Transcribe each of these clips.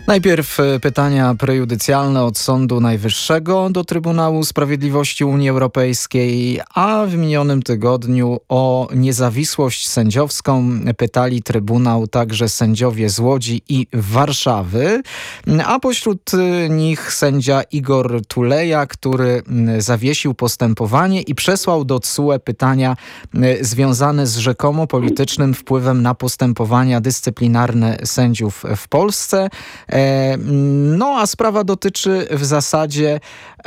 Najpierw pytania prejudycjalne od Sądu Najwyższego do Trybunału Sprawiedliwości Unii Europejskiej, a w minionym tygodniu o niezawisłość sędziowską pytali Trybunał także sędziowie z Łodzi i Warszawy, a pośród nich sędzia Igor Tuleja, który zawiesił postępowanie i przesłał do TSUE pytania związane z rzekomo politycznym wpływem na postępowania dyscyplinarne sędziów w Polsce. No a sprawa dotyczy w zasadzie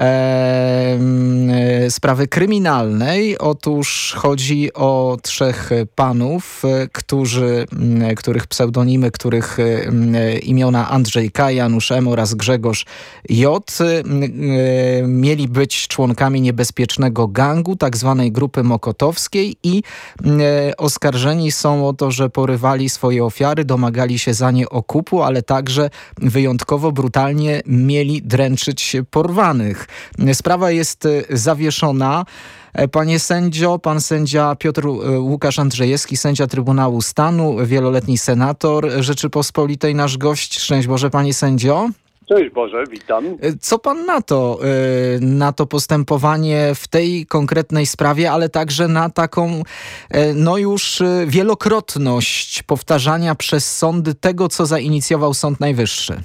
sprawy kryminalnej. Otóż chodzi o trzech panów, których pseudonimy, których imiona Andrzej K., Janusz M. oraz Grzegorz J. mieli być członkami niebezpiecznego gangu, tak zwanej grupy mokotowskiej i oskarżeni są o to, że porywali swoje ofiary, domagali się za nie okupu, ale także wyjątkowo brutalnie mieli dręczyć porwanych. Sprawa jest zawieszona. Panie sędzio, pan sędzia Piotr Łukasz Andrzejewski, sędzia Trybunału Stanu, wieloletni senator Rzeczypospolitej, nasz gość. Szczęść Boże, panie sędzio. Cześć Boże, witam. Co pan na to postępowanie w tej konkretnej sprawie, ale także na taką już wielokrotność powtarzania przez sądy tego, co zainicjował Sąd Najwyższy?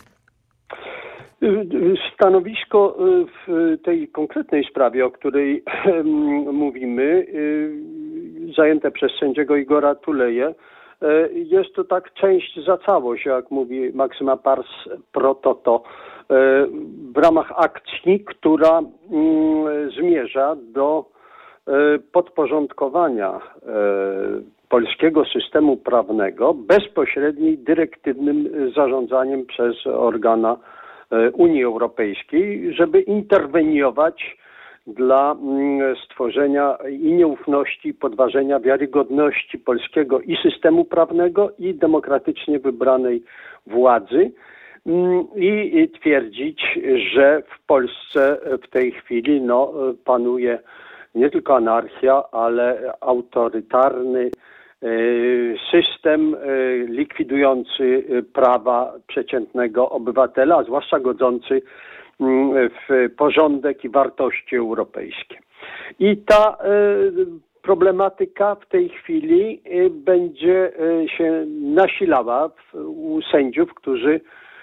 Stanowisko w tej konkretnej sprawie, o której mówimy, zajęte przez sędziego Igora Tuleję, jest to tak część za całość, jak mówi Maksyma Pars pro toto, w ramach akcji, która zmierza do podporządkowania polskiego systemu prawnego bezpośrednim dyrektywnym zarządzaniem przez organa Unii Europejskiej, żeby interweniować dla stworzenia i nieufności, podważenia wiarygodności polskiego i systemu prawnego, i demokratycznie wybranej władzy, i twierdzić, że w Polsce w tej chwili panuje nie tylko anarchia, ale autorytarny system likwidujący prawa przeciętnego obywatela, a zwłaszcza godzący w porządek i wartości europejskie. I ta problematyka w tej chwili będzie się nasilała u sędziów, którzy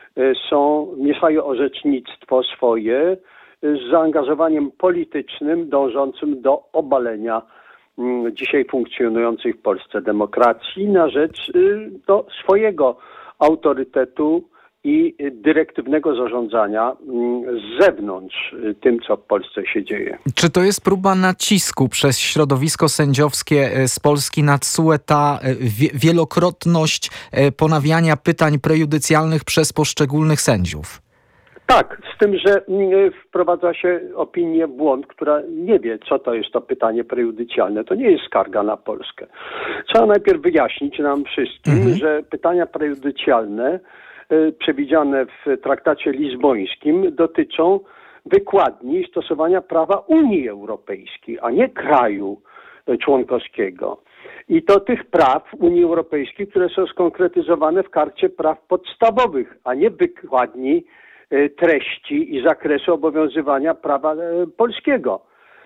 mieszają orzecznictwo swoje z zaangażowaniem politycznym dążącym do obalenia dzisiaj funkcjonującej w Polsce demokracji na rzecz swojego autorytetu i dyrektywnego zarządzania z zewnątrz tym, co w Polsce się dzieje. Czy to jest próba nacisku przez środowisko sędziowskie z Polski na TSUE, ta wielokrotność ponawiania pytań prejudycjalnych przez poszczególnych sędziów? Tak, z tym, że wprowadza się opinię w błąd, która nie wie, co to jest to pytanie prejudycjalne. To nie jest skarga na Polskę. Trzeba najpierw wyjaśnić nam wszystkim, że pytania prejudycjalne przewidziane w traktacie lizbońskim dotyczą wykładni stosowania prawa Unii Europejskiej, a nie kraju członkowskiego. I to tych praw Unii Europejskiej, które są skonkretyzowane w Karcie Praw Podstawowych, a nie wykładni treści i zakresu obowiązywania prawa polskiego.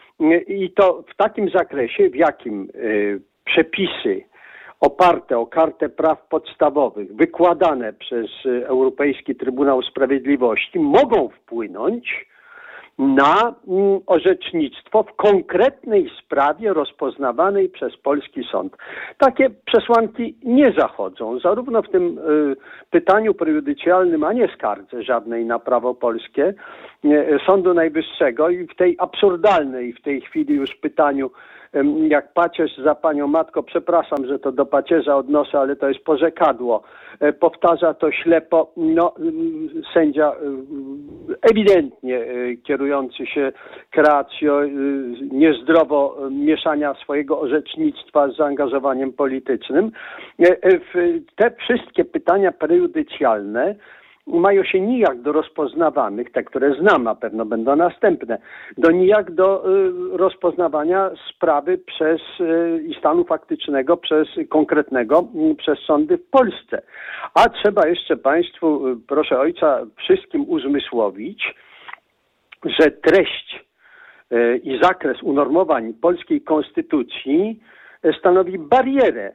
I to w takim zakresie, w jakim przepisy oparte o Kartę Praw Podstawowych, wykładane przez Europejski Trybunał Sprawiedliwości, mogą wpłynąć na orzecznictwo w konkretnej sprawie rozpoznawanej przez polski sąd. Takie przesłanki nie zachodzą, zarówno w tym pytaniu prejudycjalnym, a nie skardze żadnej na prawo polskie Sądu Najwyższego, i w tej absurdalnej w tej chwili już pytaniu, jak pacierz za panią matko, przepraszam, że to do pacierza odnoszę, ale to jest porzekadło, powtarza to ślepo, sędzia ewidentnie kierujący się kreacją niezdrowo mieszania swojego orzecznictwa z zaangażowaniem politycznym. Te wszystkie pytania prejudycjalne mają się nijak do rozpoznawanych, te, które znam, na pewno będą następne, nijak do rozpoznawania sprawy i stanu faktycznego konkretnego przez sądy w Polsce. A trzeba jeszcze Państwu, proszę Ojca, wszystkim uzmysłowić, że treść i zakres unormowań polskiej konstytucji stanowi barierę,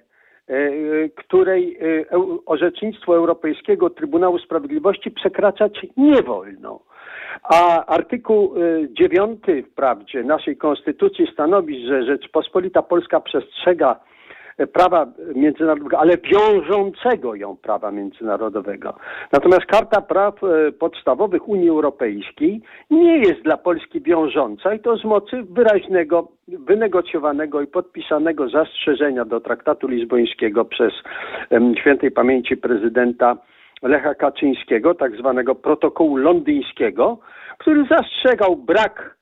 której orzecznictwo Europejskiego Trybunału Sprawiedliwości przekraczać nie wolno. A artykuł 9 wprawdzie naszej konstytucji stanowi, że Rzeczpospolita Polska przestrzega prawa międzynarodowego, ale wiążącego ją prawa międzynarodowego. Natomiast Karta Praw Podstawowych Unii Europejskiej nie jest dla Polski wiążąca i to z mocy wyraźnego, wynegocjowanego i podpisanego zastrzeżenia do traktatu lizbońskiego przez świętej pamięci prezydenta Lecha Kaczyńskiego, tak zwanego protokołu londyńskiego, który zastrzegał brak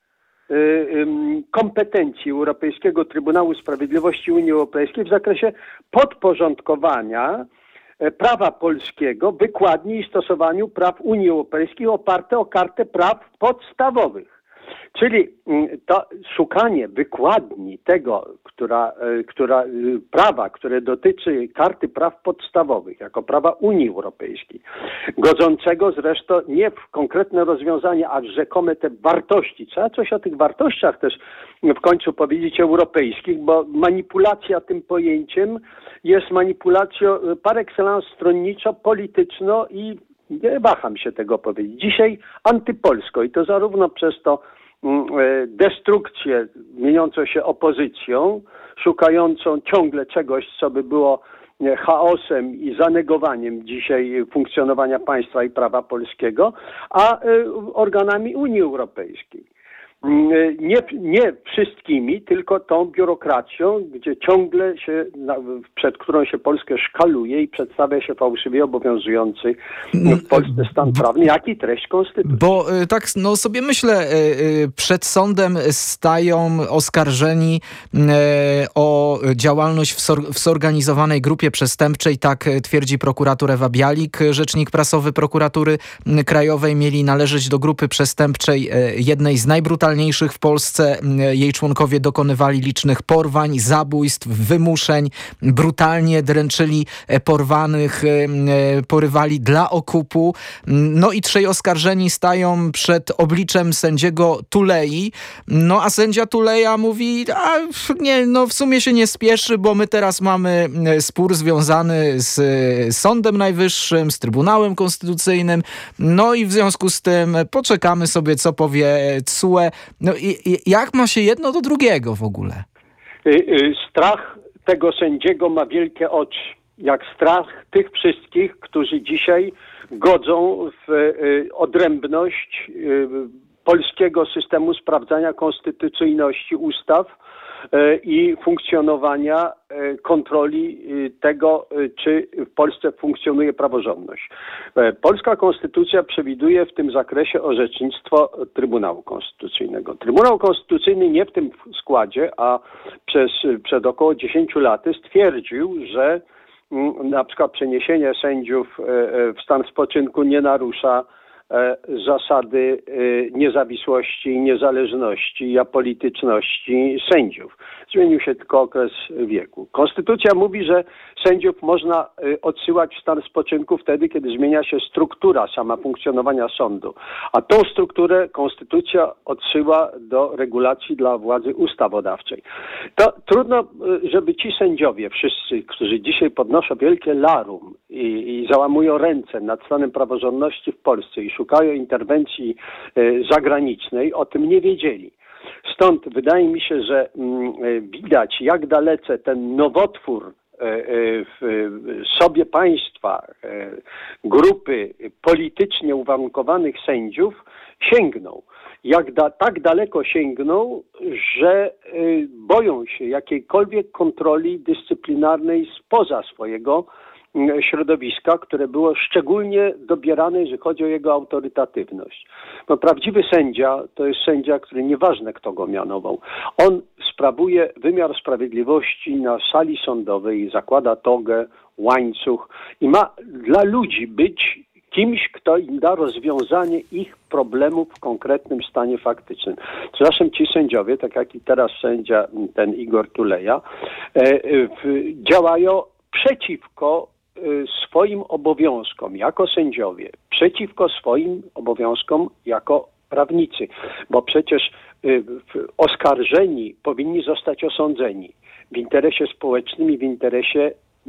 kompetencji Europejskiego Trybunału Sprawiedliwości Unii Europejskiej w zakresie podporządkowania prawa polskiego wykładni i stosowaniu praw Unii Europejskiej oparte o Kartę Praw Podstawowych. Czyli to szukanie wykładni tego, prawa, które dotyczy Karty Praw Podstawowych, jako prawa Unii Europejskiej, godzącego zresztą nie w konkretne rozwiązania, a w rzekome te wartości. Trzeba coś o tych wartościach też w końcu powiedzieć europejskich, bo manipulacja tym pojęciem jest manipulacją par excellence stronniczo-polityczną i nie waham się tego powiedzieć. Dzisiaj antypolsko i to zarówno przez to destrukcję mieniącą się opozycją, szukającą ciągle czegoś, co by było chaosem i zanegowaniem dzisiaj funkcjonowania państwa i prawa polskiego, a organami Unii Europejskiej. Nie wszystkimi, tylko tą biurokracją, gdzie ciągle przed którą się Polskę szkaluje i przedstawia się fałszywie obowiązujący w Polsce stan prawny, jak i treść konstytucji. Bo tak sobie myślę, przed sądem stają oskarżeni o działalność w zorganizowanej grupie przestępczej, tak twierdzi prokurator Ewa Bialik. Rzecznik prasowy Prokuratury Krajowej mieli należeć do grupy przestępczej jednej z najbrutalniejszych w Polsce. Jej członkowie dokonywali licznych porwań, zabójstw, wymuszeń, brutalnie dręczyli porwanych, porywali dla okupu. No i trzej oskarżeni stają przed obliczem sędziego Tulei. No a sędzia Tuleja mówi, w sumie się nie spieszy, bo my teraz mamy spór związany z Sądem Najwyższym, z Trybunałem Konstytucyjnym. No i w związku z tym poczekamy sobie, co powie TSUE. No i jak ma się jedno do drugiego w ogóle? Strach tego sędziego ma wielkie oczy. Jak strach tych wszystkich, którzy dzisiaj godzą w odrębność polskiego systemu sprawdzania konstytucyjności ustaw i funkcjonowania kontroli tego, czy w Polsce funkcjonuje praworządność. Polska konstytucja przewiduje w tym zakresie orzecznictwo Trybunału Konstytucyjnego. Trybunał Konstytucyjny nie w tym składzie, a przed około 10 laty stwierdził, że na przykład przeniesienie sędziów w stan spoczynku nie narusza zasady niezawisłości i niezależności i apolityczności sędziów. Zmienił się tylko okres wieku. Konstytucja mówi, że sędziów można odsyłać w stan spoczynku wtedy, kiedy zmienia się struktura sama funkcjonowania sądu. A tą strukturę konstytucja odsyła do regulacji dla władzy ustawodawczej. To trudno, żeby ci sędziowie, wszyscy, którzy dzisiaj podnoszą wielkie larum i załamują ręce nad stanem praworządności w Polsce i szukają interwencji zagranicznej, o tym nie wiedzieli. Stąd wydaje mi się, że widać, jak dalece ten nowotwór w sobie państwa, grupy politycznie uwarunkowanych sędziów sięgnął. Tak daleko sięgnął, że boją się jakiejkolwiek kontroli dyscyplinarnej spoza swojego środowiska, które było szczególnie dobierane, jeżeli chodzi o jego autorytatywność. No, prawdziwy sędzia to jest sędzia, który nieważne kto go mianował. On sprawuje wymiar sprawiedliwości na sali sądowej, zakłada togę, łańcuch i ma dla ludzi być kimś, kto im da rozwiązanie ich problemów w konkretnym stanie faktycznym. Tymczasem ci sędziowie, tak jak i teraz sędzia ten Igor Tuleja, działają przeciwko swoim obowiązkom jako sędziowie, przeciwko swoim obowiązkom jako prawnicy, bo przecież oskarżeni powinni zostać osądzeni w interesie społecznym i w interesie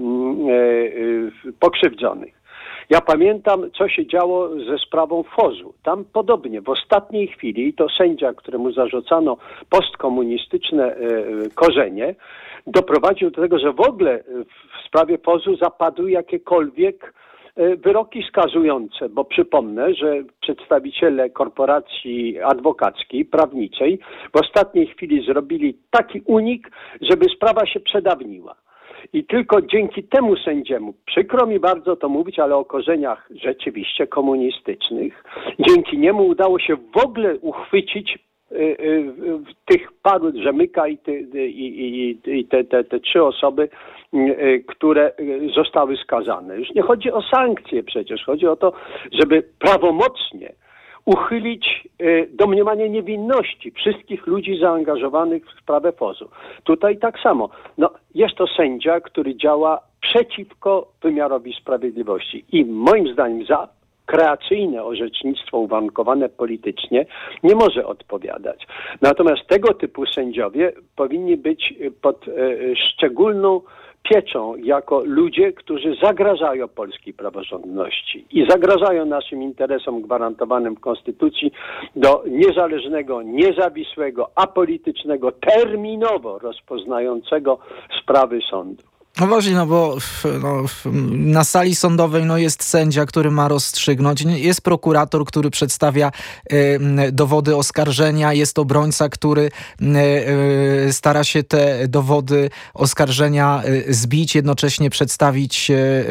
pokrzywdzonych. Ja pamiętam, co się działo ze sprawą FOZ-u. Tam podobnie, w ostatniej chwili to sędzia, któremu zarzucano postkomunistyczne korzenie, doprowadził do tego, że w ogóle w sprawie FOZ-u zapadły jakiekolwiek wyroki skazujące, bo przypomnę, że przedstawiciele korporacji adwokackiej, prawniczej w ostatniej chwili zrobili taki unik, żeby sprawa się przedawniła. I tylko dzięki temu sędziemu, przykro mi bardzo to mówić, ale o korzeniach rzeczywiście komunistycznych, dzięki niemu udało się w ogóle uchwycić tych paru, Rzemyka i te trzy osoby, które zostały skazane. Już nie chodzi o sankcje przecież, chodzi o to, żeby prawomocnie uchylić domniemanie niewinności wszystkich ludzi zaangażowanych w sprawę FOZ-u. Tutaj tak samo. Jest to sędzia, który działa przeciwko wymiarowi sprawiedliwości i moim zdaniem za kreacyjne orzecznictwo uwarunkowane politycznie nie może odpowiadać. Natomiast tego typu sędziowie powinni być pod szczególną pieczą jako ludzie, którzy zagrażają polskiej praworządności i zagrażają naszym interesom gwarantowanym w Konstytucji do niezależnego, niezawisłego, apolitycznego, terminowo rozpoznającego sprawy sądu. No właśnie, bo na sali sądowej jest sędzia, który ma rozstrzygnąć, jest prokurator, który przedstawia dowody oskarżenia, jest obrońca, który stara się te dowody oskarżenia zbić, jednocześnie przedstawić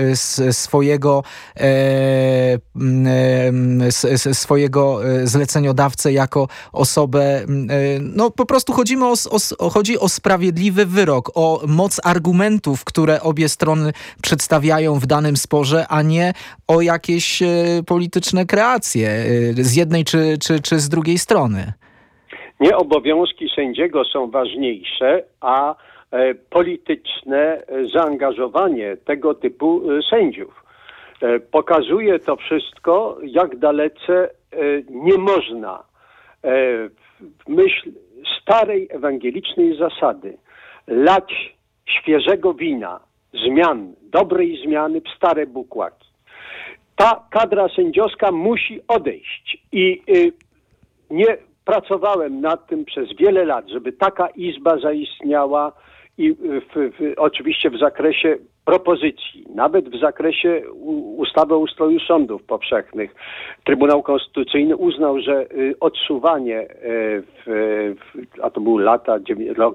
swojego zleceniodawcę jako osobę, po prostu chodzi o sprawiedliwy wyrok, o moc argumentów, które obie strony przedstawiają w danym sporze, a nie o jakieś polityczne kreacje z jednej czy z drugiej strony. Nie obowiązki sędziego są ważniejsze, a polityczne zaangażowanie tego typu sędziów. Pokazuje to wszystko, jak dalece nie można w myśl starej ewangelicznej zasady lać świeżego wina, zmian, dobrej zmiany w stare bukłaki. Ta kadra sędziowska musi odejść i nie pracowałem nad tym przez wiele lat, żeby taka izba zaistniała i oczywiście w zakresie propozycji, nawet w zakresie ustawy o ustroju sądów powszechnych. Trybunał Konstytucyjny uznał, że odsuwanie, a to był rok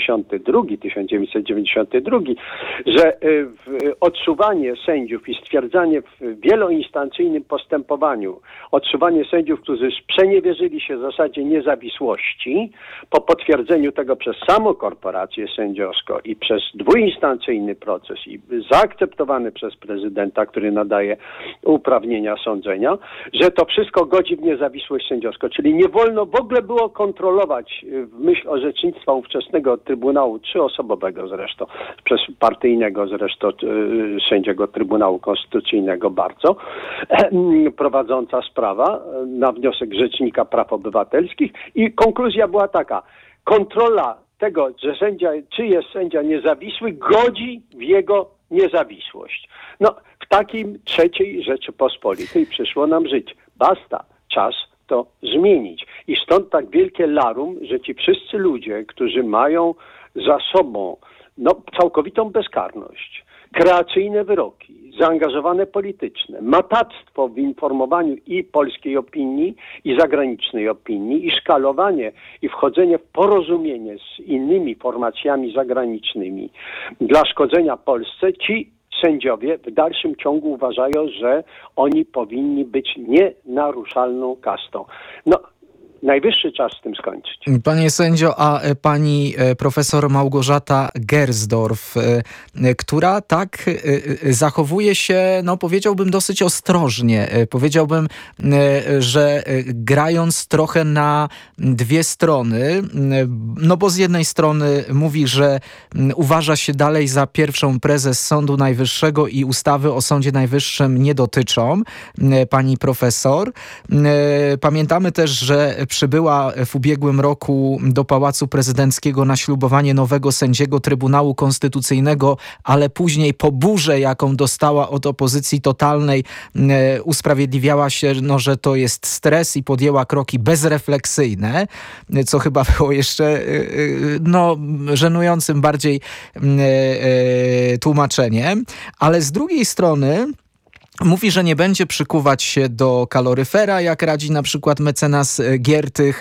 1992, że odsuwanie sędziów i stwierdzanie w wieloinstancyjnym postępowaniu, odsuwanie sędziów, którzy sprzeniewierzyli się zasadzie niezawisłości, po potwierdzeniu tego przez samą korporację sędziowską i przez dwuinstancyjny proces i zaakceptowany przez prezydenta, który nadaje uprawnienia sądzenia, że to wszystko godzi w niezawisłość sędziowską. Czyli nie wolno w ogóle było kontrolować w myśl orzecznictwa ówczesnego Trybunału, trzyosobowego zresztą, przez partyjnego zresztą sędziego Trybunału Konstytucyjnego bardzo, prowadząca sprawa na wniosek Rzecznika Praw Obywatelskich i konkluzja była taka: kontrola tego, że czy jest sędzia niezawisły, godzi w jego niezawisłość. W takim III Rzeczypospolitej przyszło nam żyć. Basta, czas to zmienić. I stąd tak wielkie larum, że ci wszyscy ludzie, którzy mają za sobą całkowitą bezkarność, kreacyjne wyroki, zaangażowane polityczne, matactwo w informowaniu i polskiej opinii, i zagranicznej opinii, i szkalowanie, i wchodzenie w porozumienie z innymi formacjami zagranicznymi dla szkodzenia Polsce, ci sędziowie w dalszym ciągu uważają, że oni powinni być nienaruszalną kastą. najwyższy czas z tym skończyć. Panie sędzio, a pani profesor Małgorzata Gersdorf, która tak zachowuje się, no powiedziałbym, dosyć ostrożnie. Powiedziałbym, że grając trochę na dwie strony, no bo z jednej strony mówi, że uważa się dalej za pierwszą prezes Sądu Najwyższego i ustawy o Sądzie Najwyższym nie dotyczą pani profesor. Pamiętamy też, że przybyła w ubiegłym roku do Pałacu Prezydenckiego na ślubowanie nowego sędziego Trybunału Konstytucyjnego, ale później po burze, jaką dostała od opozycji totalnej, usprawiedliwiała się, no, że to jest stres i podjęła kroki bezrefleksyjne, co chyba było jeszcze żenującym bardziej tłumaczeniem, ale z drugiej strony mówi, że nie będzie przykuwać się do kaloryfera, jak radzi na przykład mecenas Giertych.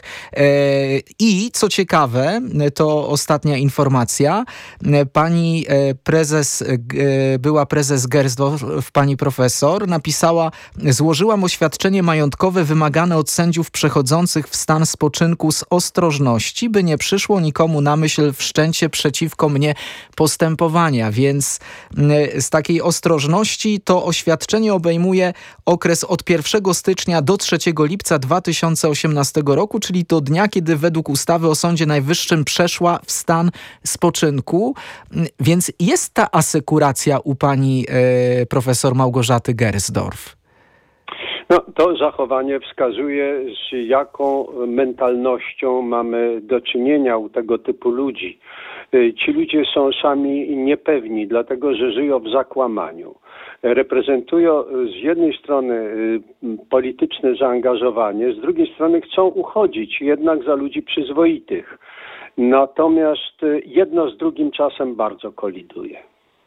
I co ciekawe, to ostatnia informacja, pani prezes, była prezes Gersdorf, pani profesor, napisała: złożyłam oświadczenie majątkowe wymagane od sędziów przechodzących w stan spoczynku z ostrożności, by nie przyszło nikomu na myśl wszczęcie przeciwko mnie postępowania. Więc z takiej ostrożności to oświadczenie obejmuje okres od 1 stycznia do 3 lipca 2018 roku, czyli do dnia, kiedy według ustawy o Sądzie Najwyższym przeszła w stan spoczynku. Więc jest ta asekuracja u pani profesor Małgorzaty Gersdorf. No, to zachowanie wskazuje, z jaką mentalnością mamy do czynienia u tego typu ludzi. Ci ludzie są sami niepewni, dlatego że żyją w zakłamaniu. Reprezentują z jednej strony polityczne zaangażowanie, z drugiej strony chcą uchodzić jednak za ludzi przyzwoitych. Natomiast jedno z drugim czasem bardzo koliduje.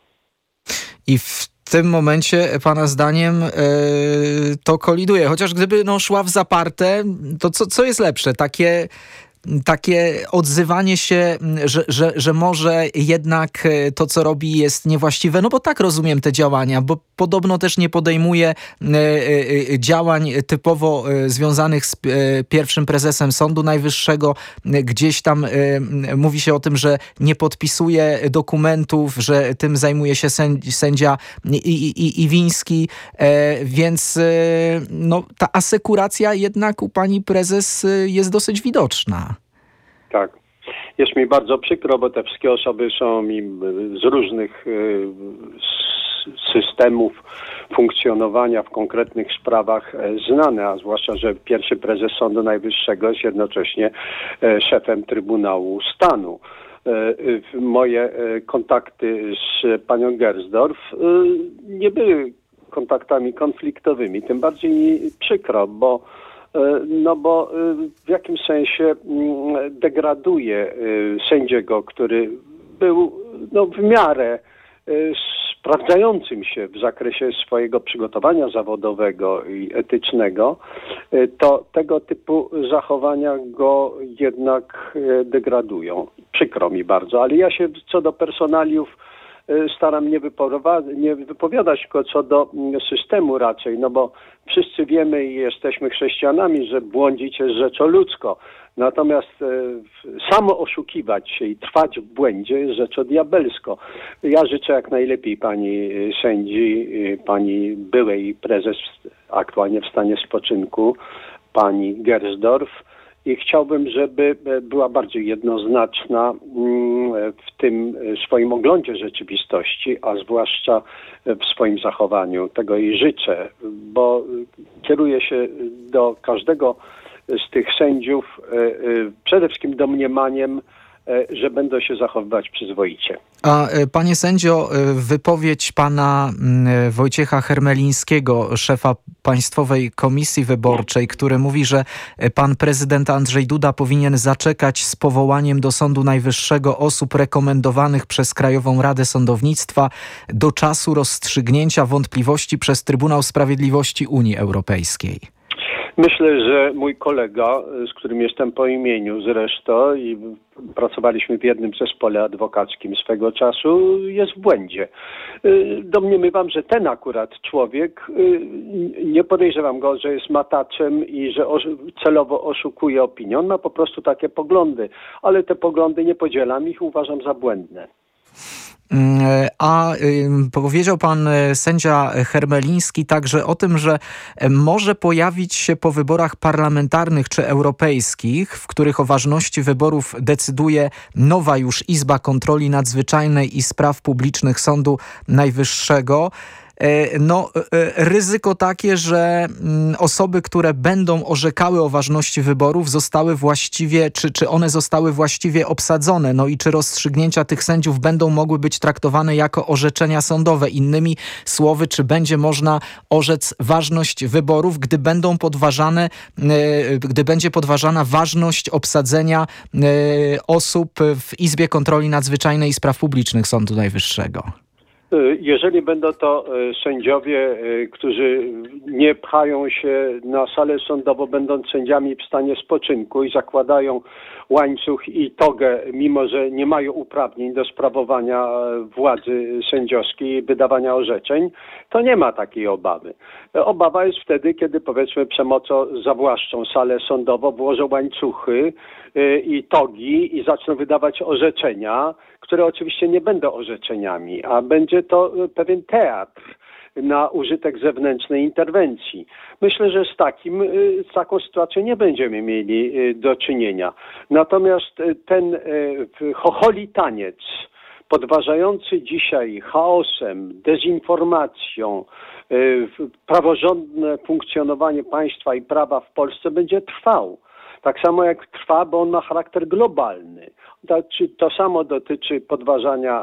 I w tym momencie, pana zdaniem, to koliduje. Chociaż gdyby szła w zaparte, to co jest lepsze? Takie odzywanie się, że może jednak to, co robi, jest niewłaściwe, no bo tak rozumiem te działania, bo podobno też nie podejmuje działań typowo związanych z pierwszym prezesem Sądu Najwyższego. Gdzieś tam mówi się o tym, że nie podpisuje dokumentów, że tym zajmuje się sędzia Iwiński, więc ta asekuracja jednak u pani prezes jest dosyć widoczna. Tak. Jest mi bardzo przykro, bo te wszystkie osoby są mi z różnych systemów funkcjonowania w konkretnych sprawach znane, a zwłaszcza, że pierwszy prezes Sądu Najwyższego jest jednocześnie szefem Trybunału Stanu. Moje kontakty z panią Gersdorf nie były kontaktami konfliktowymi, tym bardziej mi przykro, bo w jakimś sensie degraduje sędziego, który był w miarę sprawdzającym się w zakresie swojego przygotowania zawodowego i etycznego, to tego typu zachowania go jednak degradują. Przykro mi bardzo, ale ja się co do personaliów staram nie wypowiadać, tylko co do systemu raczej, bo wszyscy wiemy i jesteśmy chrześcijanami, że błądzić jest rzeczą ludzką. Natomiast samo oszukiwać się i trwać w błędzie jest rzeczą diabelską. Ja życzę jak najlepiej pani sędzi, pani byłej prezes, aktualnie w stanie spoczynku, pani Gersdorf, i chciałbym, żeby była bardziej jednoznaczna w tym swoim oglądzie rzeczywistości, a zwłaszcza w swoim zachowaniu. Tego jej życzę, bo kieruję się do każdego z tych sędziów przede wszystkim domniemaniem, że będą się zachowywać przyzwoicie. A panie sędzio, wypowiedź pana Wojciecha Hermelińskiego, szefa Państwowej Komisji Wyborczej, który mówi, że pan prezydent Andrzej Duda powinien zaczekać z powołaniem do Sądu Najwyższego osób rekomendowanych przez Krajową Radę Sądownictwa do czasu rozstrzygnięcia wątpliwości przez Trybunał Sprawiedliwości Unii Europejskiej. Myślę, że mój kolega, z którym jestem po imieniu zresztą i pracowaliśmy w jednym zespole adwokackim swego czasu, jest w błędzie. Domniemywam, że ten akurat człowiek, nie podejrzewam go, że jest mataczem i że celowo oszukuje opinię. On ma po prostu takie poglądy, ale te poglądy nie podzielam, ich uważam za błędne. A powiedział pan sędzia Hermeliński także o tym, że może pojawić się po wyborach parlamentarnych czy europejskich, w których o ważności wyborów decyduje nowa już Izba Kontroli Nadzwyczajnej i Spraw Publicznych Sądu Najwyższego, ryzyko takie, że osoby, które będą orzekały o ważności wyborów, zostały właściwie, czy one zostały właściwie obsadzone, i czy rozstrzygnięcia tych sędziów będą mogły być traktowane jako orzeczenia sądowe. Innymi słowy, czy będzie można orzec ważność wyborów, gdy będzie podważana ważność obsadzenia osób w Izbie Kontroli Nadzwyczajnej i Spraw Publicznych Sądu Najwyższego. Jeżeli będą to sędziowie, którzy nie pchają się na salę sądową, będąc sędziami w stanie spoczynku i zakładają łańcuch i togę, mimo że nie mają uprawnień do sprawowania władzy sędziowskiej i wydawania orzeczeń, to nie ma takiej obawy. Obawa jest wtedy, kiedy powiedzmy przemocą zawłaszczą salę sądową, włożą łańcuchy i togi i zaczną wydawać orzeczenia, które oczywiście nie będą orzeczeniami, a będzie to pewien teatr na użytek zewnętrznej interwencji. Myślę, że z taką sytuacją nie będziemy mieli do czynienia. Natomiast ten chocholi taniec podważający dzisiaj chaosem, dezinformacją, praworządne funkcjonowanie państwa i prawa w Polsce będzie trwał. Tak samo jak trwa, bo on ma charakter globalny. To samo dotyczy podważania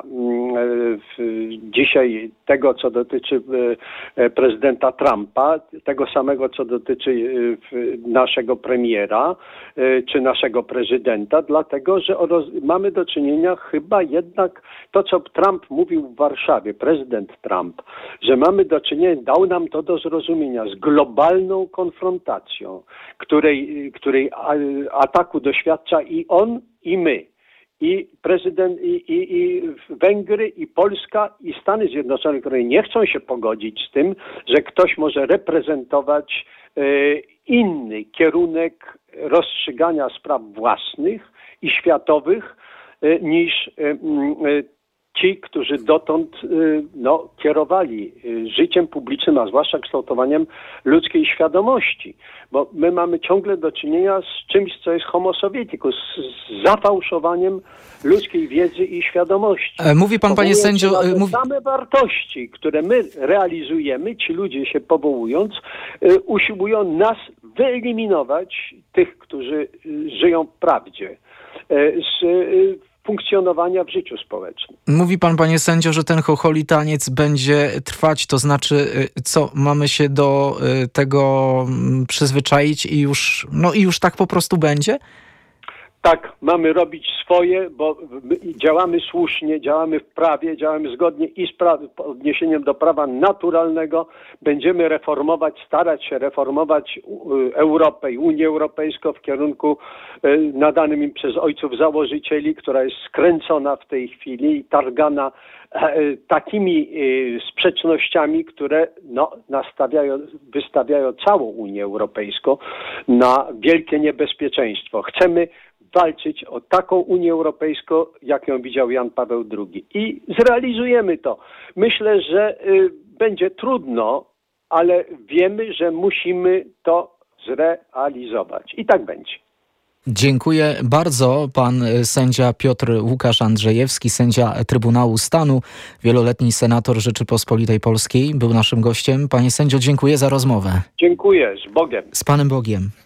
dzisiaj tego, co dotyczy prezydenta Trumpa, tego samego, co dotyczy naszego premiera czy naszego prezydenta, dlatego, że mamy do czynienia chyba jednak to, co Trump mówił w Warszawie, prezydent Trump, że mamy do czynienia, dał nam to do zrozumienia, z globalną konfrontacją, której ataku doświadcza i on, i my. I prezydent, i Węgry, i Polska, i Stany Zjednoczone, które nie chcą się pogodzić z tym, że ktoś może reprezentować inny kierunek rozstrzygania spraw własnych i światowych niż ci, którzy dotąd kierowali życiem publicznym, a zwłaszcza kształtowaniem ludzkiej świadomości. Bo my mamy ciągle do czynienia z czymś, co jest homo sovieticus, z zafałszowaniem ludzkiej wiedzy i świadomości. Mówi pan, panie sędzio... Same wartości, które my realizujemy, ci ludzie się powołując, usiłują nas wyeliminować, tych, którzy żyją w prawdzie, z funkcjonowania w życiu społecznym. Mówi pan, panie sędzio, że ten chocholi taniec będzie trwać, to znaczy co, mamy się do tego przyzwyczaić i już tak po prostu będzie? Tak, mamy robić swoje, bo działamy słusznie, działamy w prawie, działamy zgodnie i z odniesieniem do prawa naturalnego. Będziemy reformować, starać się reformować Europę i Unię Europejską w kierunku nadanym im przez ojców założycieli, która jest skręcona w tej chwili i targana takimi sprzecznościami, które wystawiają całą Unię Europejską na wielkie niebezpieczeństwo. Chcemy walczyć o taką Unię Europejską, jak ją widział Jan Paweł II. I zrealizujemy to. Myślę, że będzie trudno, ale wiemy, że musimy to zrealizować. I tak będzie. Dziękuję bardzo. Pan sędzia Piotr Łukasz Andrzejewski, sędzia Trybunału Stanu, wieloletni senator Rzeczypospolitej Polskiej, był naszym gościem. Panie sędzio, dziękuję za rozmowę. Dziękuję. Z Bogiem. Z Panem Bogiem.